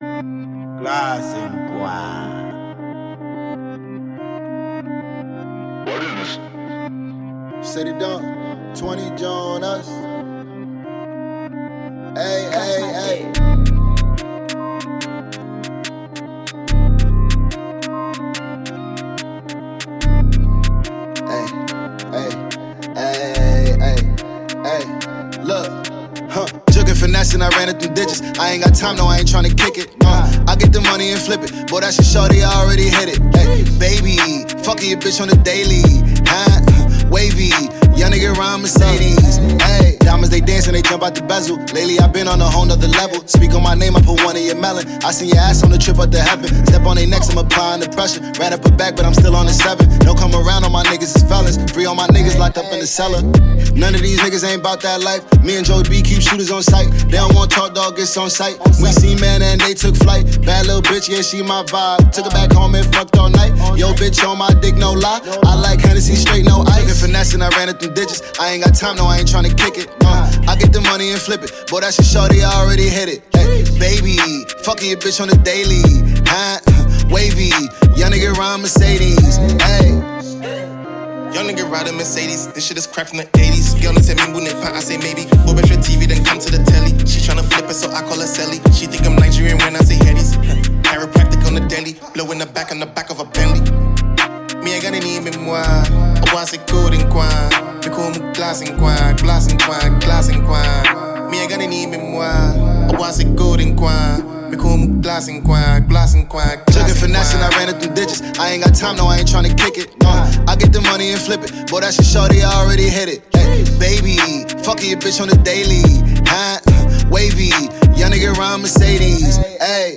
Glass and wine. What is this? City Dunk, 20 John us. Hey, hey, hey. Hey, look, jugging finesse and I ran it through ditches. I ain't got time, no, I ain't tryna kick it. I get the money and flip it. Boy, that shit shorty, I already hit it. Hey, baby, fucking your bitch on the daily. Wavy, young nigga around Mercedes. Hey, diamonds they dance and they jump out the bezel. Lately I been on a whole nother level. Speak on my name, I put one in your melon. I seen your ass on the trip up to heaven. Step on they necks, I'm applying the pressure. Ran up a back, but I'm still on the 7. Don't come around, all my niggas is fellas. Free all my niggas locked up in the cellar. None of these niggas ain't about that life. Me and Joey B keep shooters on sight. They don't want talk, dog, it's on sight. We seen man and they took flight. Bad little bitch, yeah, she my vibe. Took her back home and fucked all night. Yo, bitch, on my dick, no lie. I like Hennessy, straight, no ice. Finesse and I ran it through ditches. I ain't got time, no, I ain't tryna kick it. I get the money and flip it. Boy, that shit shorty, I already hit it. Hey, baby, fucking your bitch on the daily. Wavy, young nigga around Mercedes. Hey. Young nigga riding Mercedes, this shit is crap from the 80s. Girl, tell me when it pint, I say maybe. Go back to TV, then come to the telly. She tryna flip it, so I call her Sally. She think I'm Nigerian when I say Headies. Chiropractic on the deli, blow in the back on the back of a Bentley. Me, I got any in moi. I want to go in quoi. Me call me glass in quoi, glass in quoi, glass in quoi. Me, I got any in moi. I want to go in quoi. Me call me glass in quoi, glass in quoi. Jugging finesse and I ran it through ditches. I ain't got time, no, I ain't tryna kick it. I get the money and flip it. Boy, that shit shorty, I already hit it. Hey, baby, fucking your bitch on the daily. Wavy, young nigga around Mercedes. Hey.